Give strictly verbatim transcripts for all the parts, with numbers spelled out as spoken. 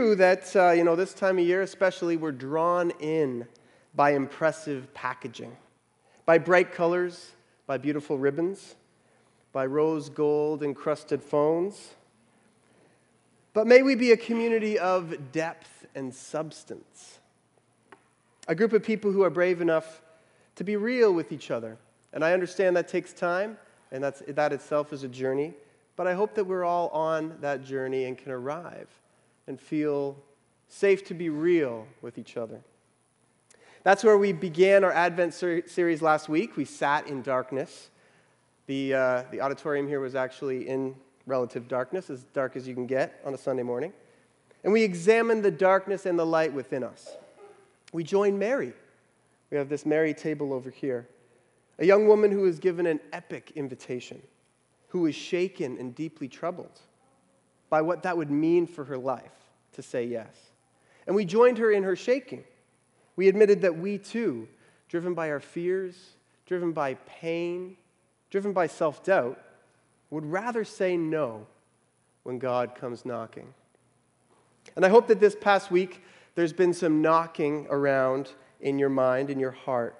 true that, uh, you know, this time of year especially, we're drawn in by impressive packaging, by bright colors, by beautiful ribbons, by rose gold encrusted phones. But may we be a community of depth and substance, a group of people who are brave enough to be real with each other. And I understand that takes time, and that's, that itself is a journey, but I hope that we're all on that journey and can arrive and feel safe to be real with each other. That's where we began our Advent ser- series last week. We sat in darkness. The, uh, the auditorium here was actually in relative darkness, as dark as you can get on a Sunday morning. And we examined the darkness and the light within us. We joined Mary. We have this Mary table over here. A young woman who was given an epic invitation, who was shaken and deeply troubled by what that would mean for her life to say yes. And we joined her in her shaking. We admitted that we too, driven by our fears, driven by pain, driven by self-doubt, would rather say no when God comes knocking. And I hope that this past week there's been some knocking around in your mind, in your heart.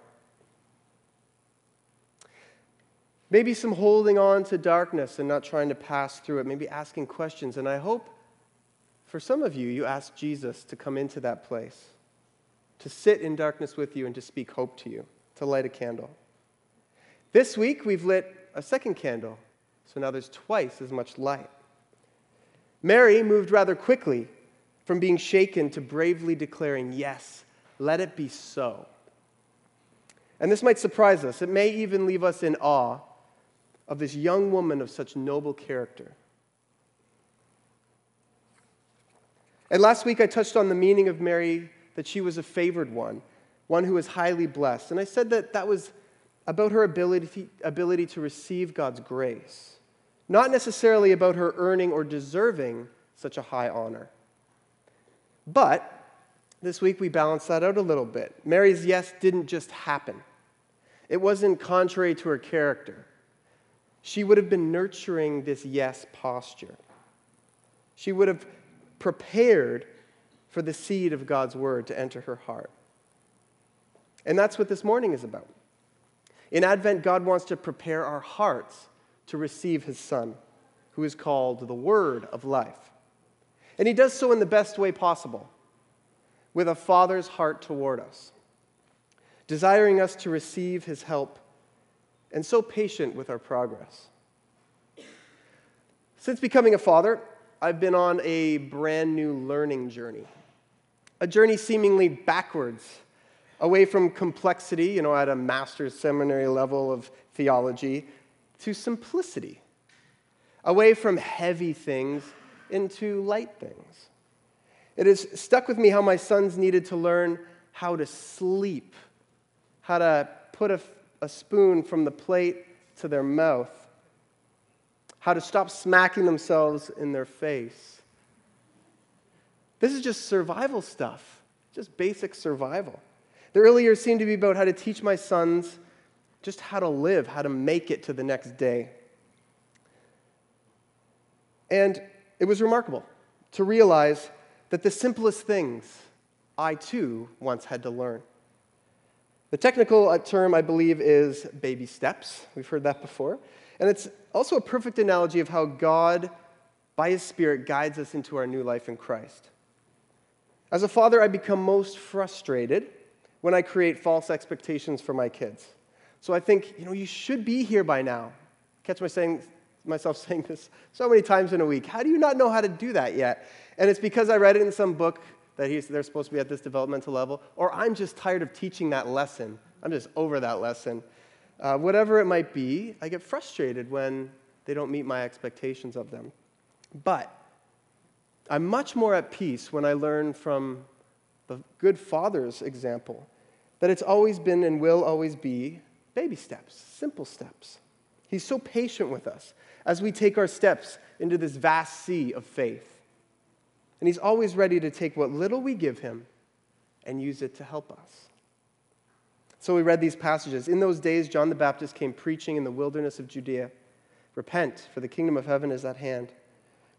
Maybe some holding on to darkness and not trying to pass through it, maybe asking questions. And I hope for some of you, you ask Jesus to come into that place, to sit in darkness with you and to speak hope to you, to light a candle. This week, we've lit a second candle, so now there's twice as much light. Mary moved rather quickly from being shaken to bravely declaring, yes, let it be so. And this might surprise us. It may even leave us in awe of this young woman of such noble character. And last week I touched on the meaning of Mary, that she was a favored one, one who was highly blessed. And I said that that was about her ability, ability to receive God's grace, not necessarily about her earning or deserving such a high honor. But this week we balanced that out a little bit. Mary's yes didn't just happen. It wasn't contrary to her character. She would have been nurturing this yes posture. She would have prepared for the seed of God's word to enter her heart. And that's what this morning is about. In Advent, God wants to prepare our hearts to receive his Son, who is called the Word of Life. And he does so in the best way possible, with a Father's heart toward us, desiring us to receive his help, and so patient with our progress. Since becoming a father, I've been on a brand new learning journey, a journey seemingly backwards, away from complexity, you know, at a master's seminary level of theology, to simplicity, away from heavy things into light things. It has stuck with me how my sons needed to learn how to sleep, how to put a, a spoon from the plate to their mouth, how to stop smacking themselves in their face. This is just survival stuff, just basic survival. The early years seemed to be about how to teach my sons just how to live, how to make it to the next day. And it was remarkable to realize that the simplest things I too once had to learn. The technical term, I believe, is baby steps. We've heard that before. And it's also a perfect analogy of how God, by his Spirit, guides us into our new life in Christ. As a father, I become most frustrated when I create false expectations for my kids. So I think, you know, you should be here by now. Catch my saying, myself saying this so many times in a week. How do you not know how to do that yet? And it's because I read it in some book that he's, they're supposed to be at this developmental level, or I'm just tired of teaching that lesson. I'm just over that lesson. Uh, whatever it might be, I get frustrated when they don't meet my expectations of them. But I'm much more at peace when I learn from the good father's example that it's always been and will always be baby steps, simple steps. He's so patient with us as we take our steps into this vast sea of faith. And he's always ready to take what little we give him and use it to help us. So we read these passages. In those days, John the Baptist came preaching in the wilderness of Judea, "Repent, for the kingdom of heaven is at hand.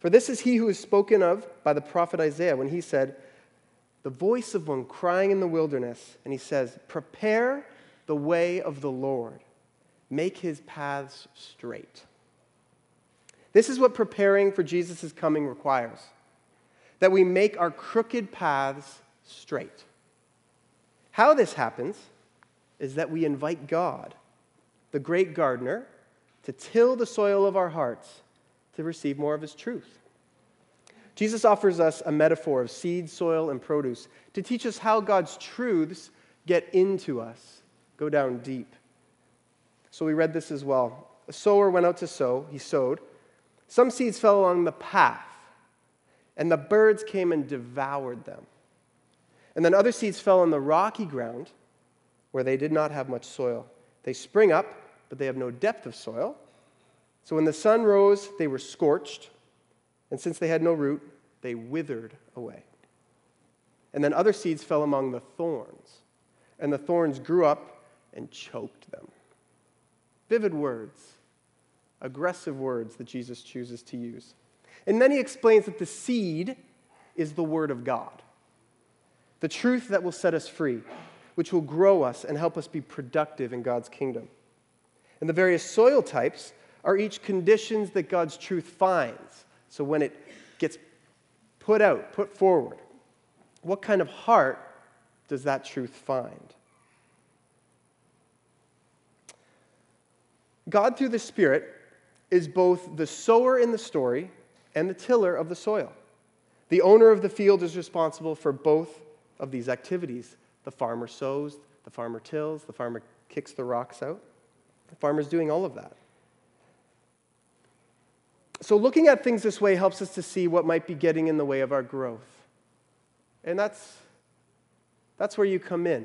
For this is he who is spoken of by the prophet Isaiah when he said, the voice of one crying in the wilderness, and he says, prepare the way of the Lord, make his paths straight. This is what preparing for Jesus' coming requires, that we make our crooked paths straight. How this happens is that we invite God, the great gardener, to till the soil of our hearts to receive more of his truth. Jesus offers us a metaphor of seed, soil, and produce to teach us how God's truths get into us, go down deep. So we read this as well. A sower went out to sow, he sowed. Some seeds fell along the path, and the birds came and devoured them. And then other seeds fell on the rocky ground, where they did not have much soil. They spring up, but they have no depth of soil. So when the sun rose, they were scorched, and since they had no root, they withered away. And then other seeds fell among the thorns, and the thorns grew up and choked them. Vivid words, aggressive words that Jesus chooses to use. And then he explains that the seed is the word of God, the truth that will set us free, which will grow us and help us be productive in God's kingdom. And the various soil types are each conditions that God's truth finds. So when it gets put out, put forward, what kind of heart does that truth find? God, through the Spirit, is both the sower in the story and the tiller of the soil. The owner of the field is responsible for both of these activities. The farmer sows, the farmer tills, the farmer kicks the rocks out. The farmer's doing all of that. So looking at things this way helps us to see what might be getting in the way of our growth. And that's, that's where you come in.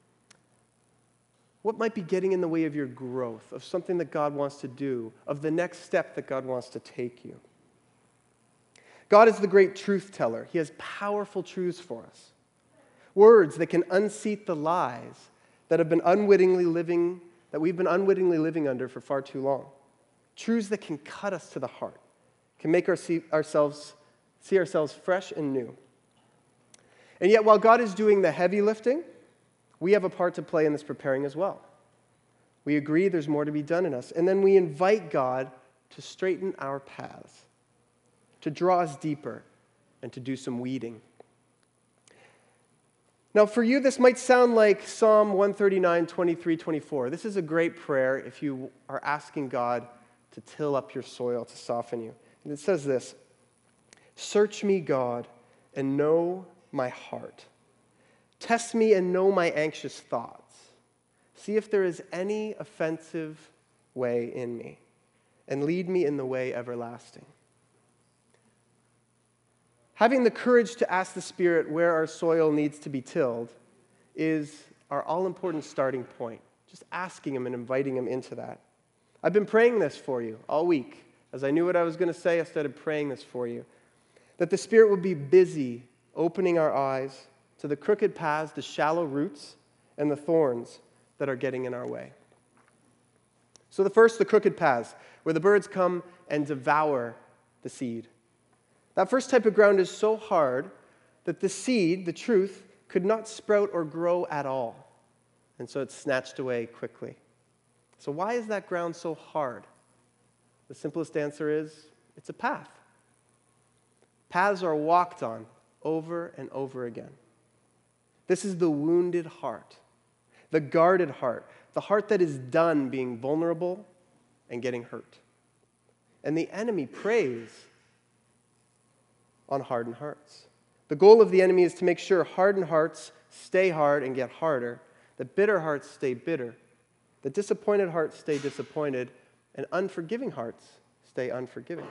What might be getting in the way of your growth, of something that God wants to do, of the next step that God wants to take you? God is the great truth teller. He has powerful truths for us. Words that can unseat the lies that have been unwittingly living, that we've been unwittingly living under for far too long. Truths that can cut us to the heart, can make our see, ourselves, see ourselves fresh and new. And yet, while God is doing the heavy lifting, we have a part to play in this preparing as well. We agree there's more to be done in us, and then we invite God to straighten our paths, to draw us deeper, and to do some weeding. Now, for you, this might sound like Psalm one thirty-nine, twenty-three, twenty-four. This is a great prayer if you are asking God to till up your soil, to soften you. And it says this, "Search me, God, and know my heart. Test me and know my anxious thoughts. See if there is any offensive way in me, and lead me in the way everlasting." Having the courage to ask the Spirit where our soil needs to be tilled is our all-important starting point. Just asking Him and inviting Him into that. I've been praying this for you all week. As I knew what I was going to say, I started praying this for you. That the Spirit would be busy opening our eyes to the crooked paths, the shallow roots, and the thorns that are getting in our way. So the first, the crooked paths, where the birds come and devour the seed. That first type of ground is so hard that the seed, the truth, could not sprout or grow at all. And so it's snatched away quickly. So why is that ground so hard? The simplest answer is, it's a path. Paths are walked on over and over again. This is the wounded heart, the guarded heart, the heart that is done being vulnerable and getting hurt. And the enemy preys on hardened hearts. The goal of the enemy is to make sure hardened hearts stay hard and get harder, that bitter hearts stay bitter, that disappointed hearts stay disappointed, and unforgiving hearts stay unforgiving.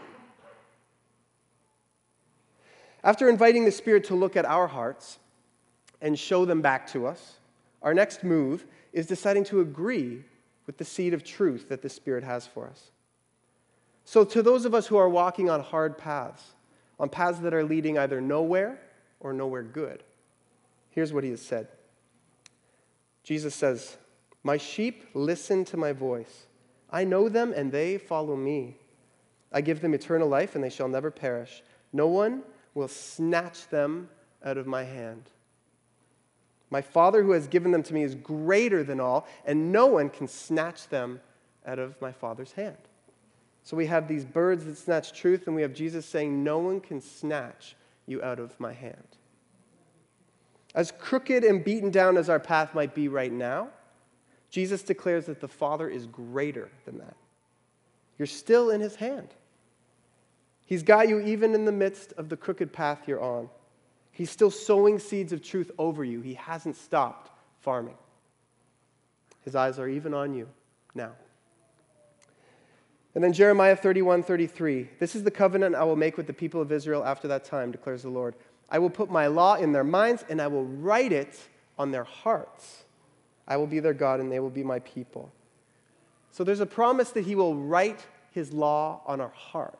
After inviting the Spirit to look at our hearts and show them back to us, our next move is deciding to agree with the seed of truth that the Spirit has for us. So to those of us who are walking on hard paths, on paths that are leading either nowhere or nowhere good, here's what He has said. Jesus says, "My sheep listen to my voice. I know them and they follow me. I give them eternal life, and they shall never perish. No one will snatch them out of my hand. My Father who has given them to me is greater than all, and no one can snatch them out of my Father's hand. So we have these birds that snatch truth, and we have Jesus saying, no one can snatch you out of my hand. As crooked and beaten down as our path might be right now, Jesus declares that the Father is greater than that. You're still in his hand. He's got you even in the midst of the crooked path you're on. He's still sowing seeds of truth over you. He hasn't stopped farming. His eyes are even on you now. And then Jeremiah thirty-one thirty-three. This is the covenant I will make with the people of Israel after that time, declares the Lord. I will put my law in their minds, and I will write it on their hearts. I will be their God, and they will be my people. So there's a promise that he will write his law on our hearts.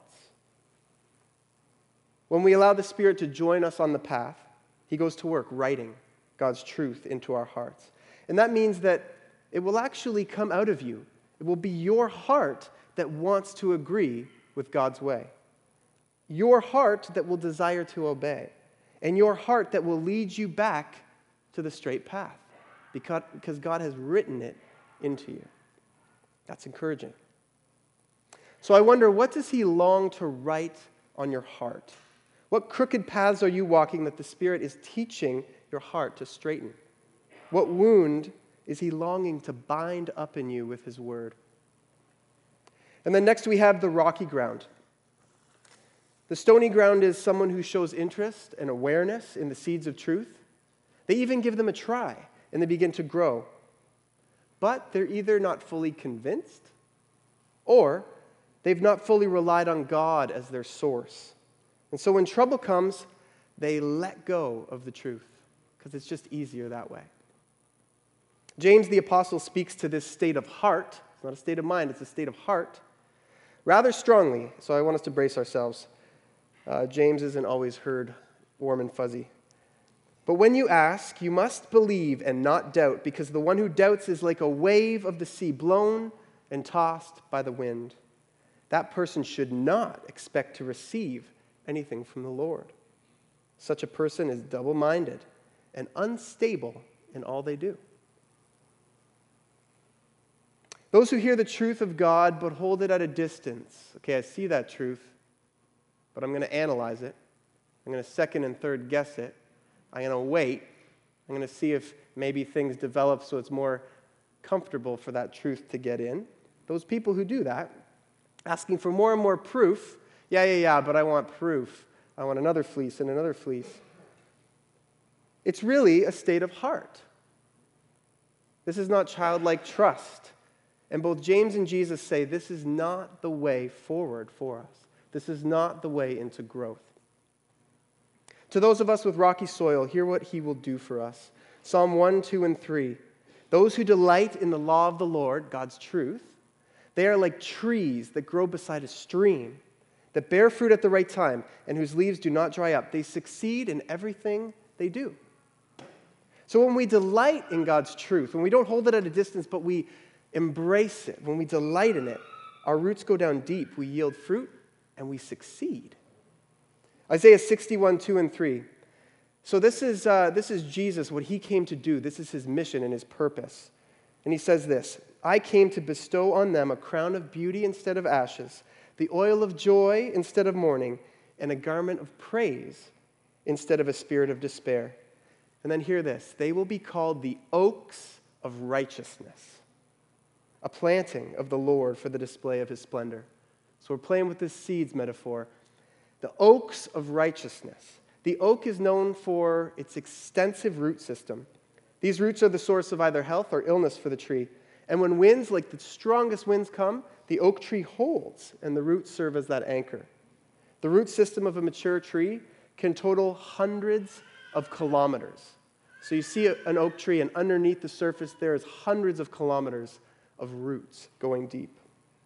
When we allow the Spirit to join us on the path, he goes to work writing God's truth into our hearts. And that means that it will actually come out of you. It will be your heart that wants to agree with God's way. Your heart that will desire to obey. And your heart that will lead you back to the straight path. Because, because God has written it into you. That's encouraging. So I wonder, what does he long to write on your heart? What crooked paths are you walking that the Spirit is teaching your heart to straighten? What wound is he longing to bind up in you with his word? And then next we have the rocky ground. The stony ground is someone who shows interest and awareness in the seeds of truth. They even give them a try, and they begin to grow. But they're either not fully convinced, or they've not fully relied on God as their source. And so when trouble comes, they let go of the truth, because it's just easier that way. James the Apostle speaks to this state of heart. It's not a state of mind, it's a state of heart, rather strongly. So I want us to brace ourselves. Uh, James isn't always heard warm and fuzzy. But when you ask, you must believe and not doubt, because the one who doubts is like a wave of the sea, blown and tossed by the wind. That person should not expect to receive anything from the Lord. Such a person is double-minded and unstable in all they do. Those who hear the truth of God but hold it at a distance. Okay, I see that truth, but I'm going to analyze it. I'm going to second and third guess it. I'm going to wait. I'm going to see if maybe things develop so it's more comfortable for that truth to get in. Those people who do that, asking for more and more proof. Yeah, yeah, yeah, but I want proof. I want another fleece and another fleece. It's really a state of heart. This is not childlike trust. And both James and Jesus say this is not the way forward for us. This is not the way into growth. To those of us with rocky soil, hear what he will do for us. Psalm one, two, and three. Those who delight in the law of the Lord, God's truth, they are like trees that grow beside a stream, that bear fruit at the right time, and whose leaves do not dry up. They succeed in everything they do. So when we delight in God's truth, when we don't hold it at a distance, but we embrace it, when we delight in it, our roots go down deep, we yield fruit, and we succeed. Isaiah sixty-one, two and three. So this is, uh, this is Jesus, what he came to do. This is his mission and his purpose. And he says this, I came to bestow on them a crown of beauty instead of ashes, the oil of joy instead of mourning, and a garment of praise instead of a spirit of despair. And then hear this, they will be called the oaks of righteousness, a planting of the Lord for the display of his splendor. So we're playing with this seeds metaphor. The oaks of righteousness. The oak is known for its extensive root system. These roots are the source of either health or illness for the tree. And when winds, like the strongest winds come, the oak tree holds, and the roots serve as that anchor. The root system of a mature tree can total hundreds of kilometers. So you see an oak tree, and underneath the surface there is hundreds of kilometers of roots going deep.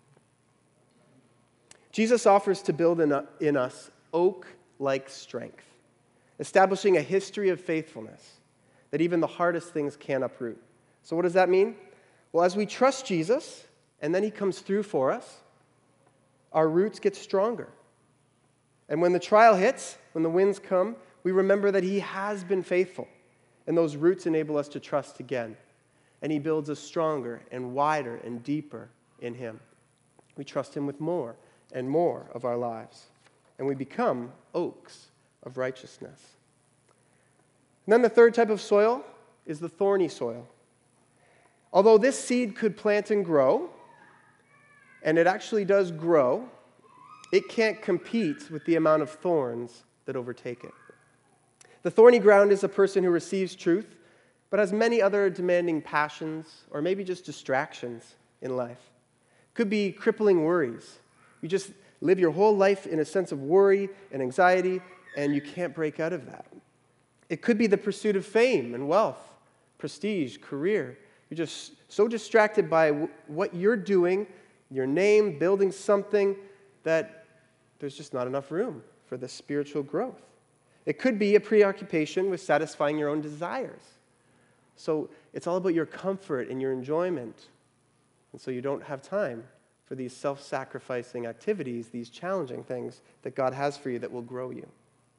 Jesus offers to build in us oak-like strength, establishing a history of faithfulness that even the hardest things can uproot. So what does that mean? Well, as we trust Jesus, and then he comes through for us, our roots get stronger. And when the trial hits, when the winds come, we remember that he has been faithful. And those roots enable us to trust again. And he builds us stronger and wider and deeper in him. We trust him with more and more of our lives. And we become oaks of righteousness. And then the third type of soil is the thorny soil. Although this seed could plant and grow, and it actually does grow, it can't compete with the amount of thorns that overtake it. The thorny ground is a person who receives truth, but has many other demanding passions, or maybe just distractions in life. Could be crippling worries. You just live your whole life in a sense of worry and anxiety, and you can't break out of that. It could be the pursuit of fame and wealth, prestige, career. You're just so distracted by w- what you're doing, your name, building something, that there's just not enough room for the spiritual growth. It could be a preoccupation with satisfying your own desires. So it's all about your comfort and your enjoyment. And so you don't have time for these self-sacrificing activities, these challenging things that God has for you that will grow you.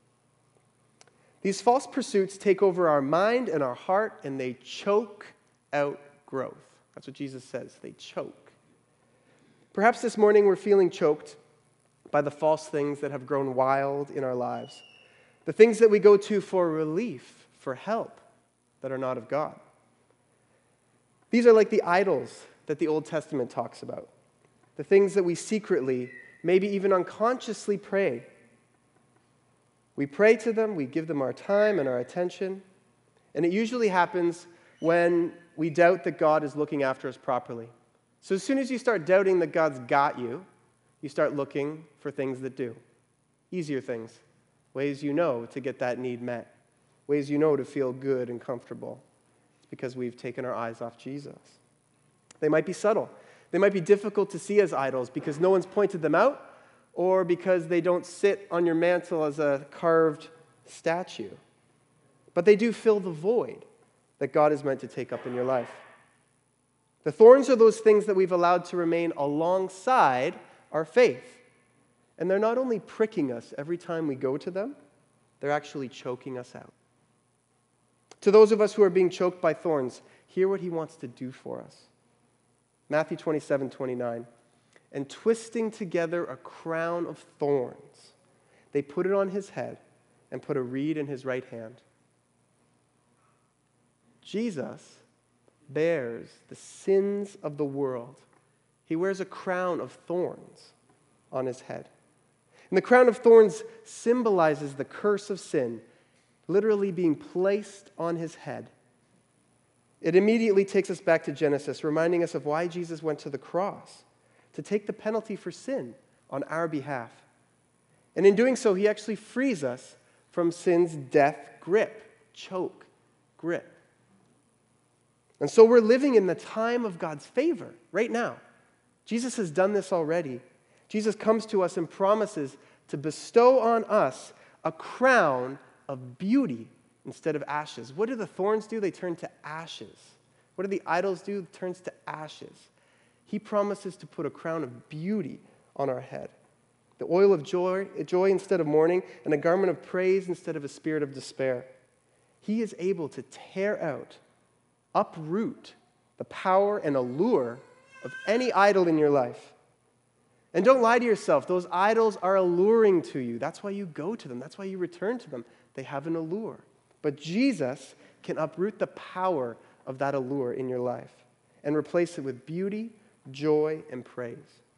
These false pursuits take over our mind and our heart, and they choke out growth. That's what Jesus says. They choke. Perhaps this morning we're feeling choked by the false things that have grown wild in our lives. The things that we go to for relief, for help, that are not of God. These are like the idols that the Old Testament talks about. The things that we secretly, maybe even unconsciously pray. We pray to them, we give them our time and our attention, and it usually happens when we doubt that God is looking after us properly. So as soon as you start doubting that God's got you, you start looking for things that do. Easier things. Ways you know to get that need met. Ways you know to feel good and comfortable. It's because we've taken our eyes off Jesus. They might be subtle. They might be difficult to see as idols because no one's pointed them out, or because they don't sit on your mantle as a carved statue. But they do fill the void that God is meant to take up in your life. The thorns are those things that we've allowed to remain alongside our faith. And they're not only pricking us every time we go to them, they're actually choking us out. To those of us who are being choked by thorns, hear what he wants to do for us. Matthew twenty-seven twenty-nine. And twisting together a crown of thorns, they put it on his head and put a reed in his right hand. Jesus bears the sins of the world. He wears a crown of thorns on his head. And the crown of thorns symbolizes the curse of sin, literally being placed on his head. It immediately takes us back to Genesis, reminding us of why Jesus went to the cross, to take the penalty for sin on our behalf. And in doing so, he actually frees us from sin's death grip, choke, grip. And so we're living in the time of God's favor right now. Jesus has done this already. Jesus comes to us and promises to bestow on us a crown of beauty instead of ashes. What do the thorns do? They turn to ashes. What do the idols do? It turns to ashes. He promises to put a crown of beauty on our head. The oil of joy, joy instead of mourning, and a garment of praise instead of a spirit of despair. He is able to tear out, uproot the power and allure of any idol in your life. And don't lie to yourself. Those idols are alluring to you. That's why you go to them. That's why you return to them. They have an allure. But Jesus can uproot the power of that allure in your life and replace it with beauty, joy, and praise.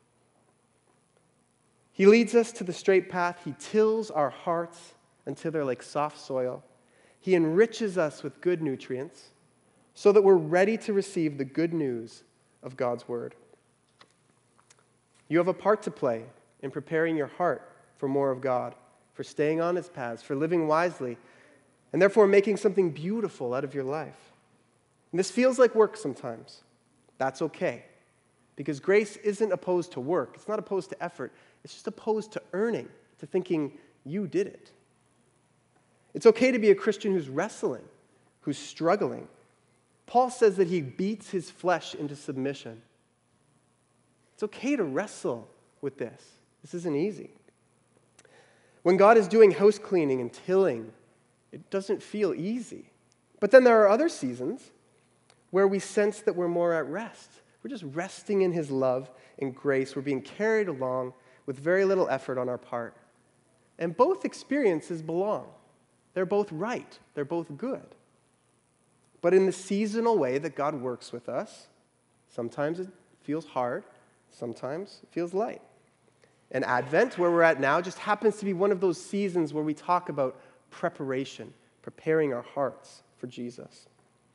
He leads us to the straight path. He tills our hearts until they're like soft soil. He enriches us with good nutrients so that we're ready to receive the good news of God's word. You have a part to play in preparing your heart for more of God, for staying on his paths, for living wisely, and therefore making something beautiful out of your life. And this feels like work sometimes. That's okay, because grace isn't opposed to work. It's not opposed to effort. It's just opposed to earning, to thinking you did it. It's okay to be a Christian who's wrestling, who's struggling. Paul says that he beats his flesh into submission. It's okay to wrestle with this. This isn't easy. When God is doing house cleaning and tilling, it doesn't feel easy. But then there are other seasons where we sense that we're more at rest. We're just resting in his love and grace. We're being carried along with very little effort on our part. And both experiences belong. They're both right. They're both good. But in the seasonal way that God works with us, sometimes it feels hard, sometimes it feels light. And Advent, where we're at now, just happens to be one of those seasons where we talk about preparation, preparing our hearts for Jesus.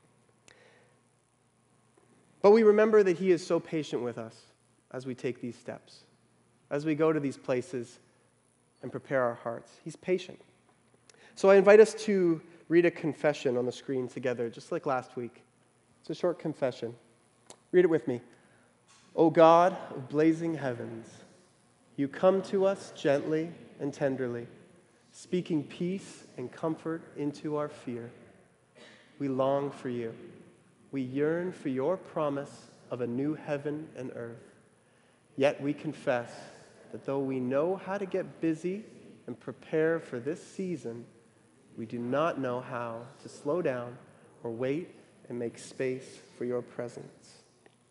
But we remember that he is so patient with us as we take these steps, as we go to these places and prepare our hearts. He's patient. So I invite us to read a confession on the screen together, just like last week. It's a short confession. Read it with me. O God of blazing heavens, you come to us gently and tenderly, speaking peace and comfort into our fear. We long for you. We yearn for your promise of a new heaven and earth. Yet we confess that though we know how to get busy and prepare for this season, we do not know how to slow down or wait and make space for your presence.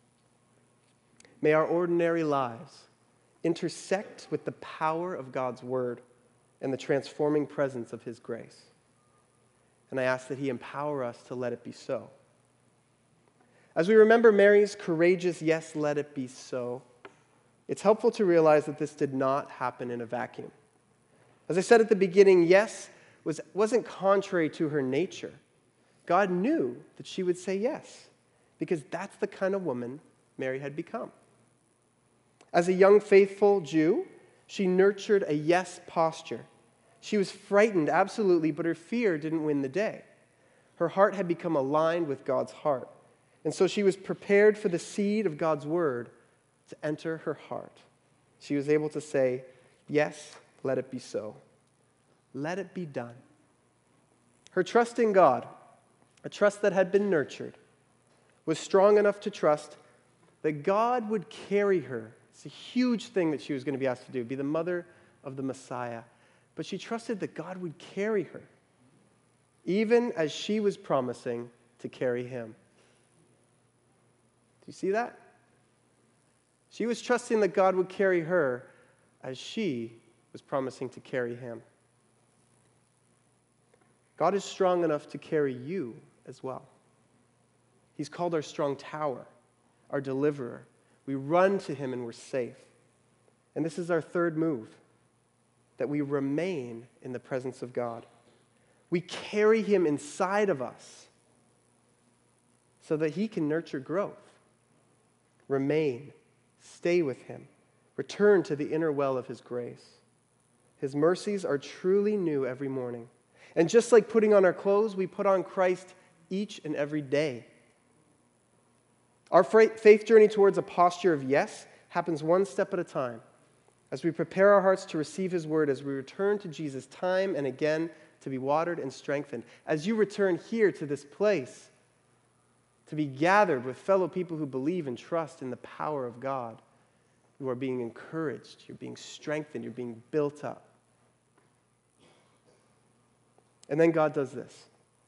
May our ordinary lives intersect with the power of God's word and the transforming presence of his grace. And I ask that he empower us to let it be so. As we remember Mary's courageous, yes, let it be so, it's helpful to realize that this did not happen in a vacuum. As I said at the beginning, yes was, wasn't contrary to her nature. God knew that she would say yes, because that's the kind of woman Mary had become. As a young faithful Jew, she nurtured a yes posture. She was frightened, absolutely, but her fear didn't win the day. Her heart had become aligned with God's heart. And so she was prepared for the seed of God's word to enter her heart. She was able to say, yes, let it be so. Let it be done. Her trust in God, a trust that had been nurtured, was strong enough to trust that God would carry her. It's a huge thing that she was going to be asked to do, be the mother of the Messiah. But she trusted that God would carry her, even as she was promising to carry him. Do you see that? She was trusting that God would carry her as she was promising to carry him. God is strong enough to carry you as well. He's called our strong tower, our deliverer. We run to him and we're safe. And this is our third move, that we remain in the presence of God. We carry him inside of us so that he can nurture growth. Remain, stay with him, return to the inner well of his grace. His mercies are truly new every morning. And just like putting on our clothes, we put on Christ each and every day. Our faith journey towards a posture of yes happens one step at a time. As we prepare our hearts to receive his word, as we return to Jesus time and again to be watered and strengthened. As you return here to this place, to be gathered with fellow people who believe and trust in the power of God, you are being encouraged, you're being strengthened, you're being built up. And then God does this.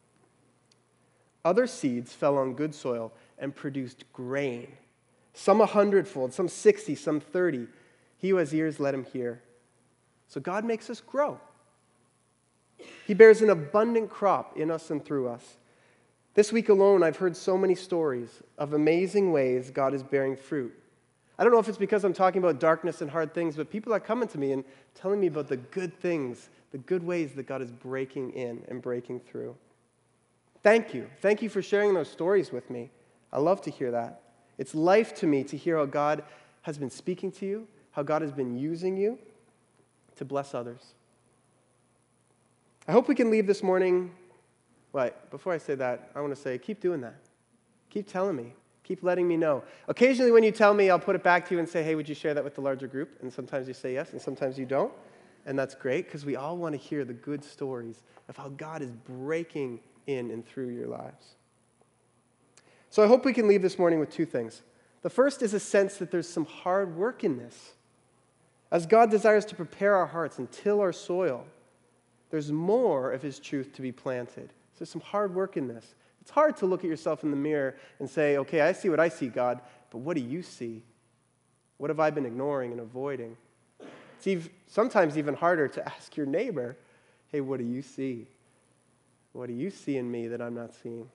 Other seeds fell on good soil and produced grain. Some a hundredfold, some sixty, some thirty. He who has ears, let him hear. So God makes us grow. He bears an abundant crop in us and through us. This week alone, I've heard so many stories of amazing ways God is bearing fruit. I don't know if it's because I'm talking about darkness and hard things, but people are coming to me and telling me about the good things, the good ways that God is breaking in and breaking through. Thank you. Thank you for sharing those stories with me. I love to hear that. It's life to me to hear how God has been speaking to you, how God has been using you to bless others. I hope we can leave this morning. But before I say that, I want to say, keep doing that. Keep telling me. Keep letting me know. Occasionally when you tell me, I'll put it back to you and say, hey, would you share that with the larger group? And sometimes you say yes, and sometimes you don't. And that's great, because we all want to hear the good stories of how God is breaking in and through your lives. So I hope we can leave this morning with two things. The first is a sense that there's some hard work in this. As God desires to prepare our hearts and till our soil, there's more of his truth to be planted. So there's some hard work in this. It's hard to look at yourself in the mirror and say, okay, I see what I see, God, but what do you see? What have I been ignoring and avoiding? It's even, sometimes even harder to ask your neighbor, hey, what do you see? What do you see in me that I'm not seeing?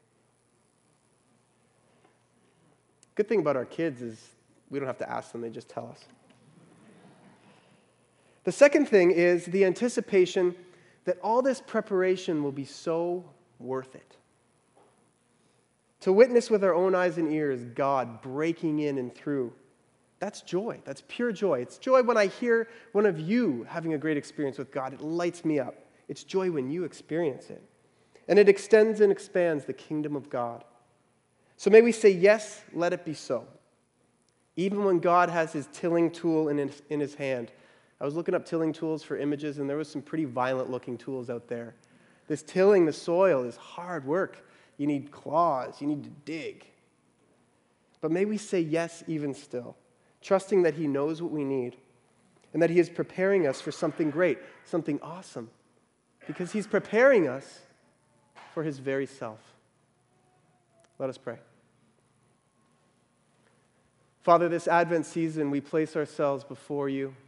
Good thing about our kids is we don't have to ask them, they just tell us. The second thing is the anticipation that all this preparation will be so worth it. To witness with our own eyes and ears God breaking in and through, that's joy. That's pure joy. It's joy when I hear one of you having a great experience with God. It lights me up. It's joy when you experience it. And it extends and expands the kingdom of God. So may we say, yes, let it be so. Even when God has his tilling tool in his, in his hand. I was looking up tilling tools for images, and there was some pretty violent-looking tools out there. This tilling the soil is hard work. You need claws. You need to dig. But may we say yes even still, trusting that he knows what we need and that he is preparing us for something great, something awesome, because he's preparing us for his very self. Let us pray. Father, this Advent season, we place ourselves before you.